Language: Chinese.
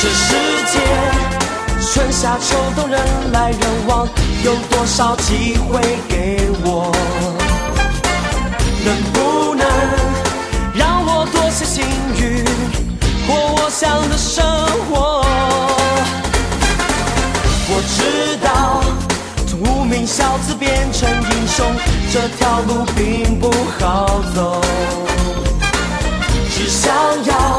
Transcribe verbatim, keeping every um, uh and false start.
这世界春夏秋冬人来人往，有多少机会给我？能不能让我多些幸运，过我想的生活？我知道从无名小子变成英雄，这条路并不好走，只想要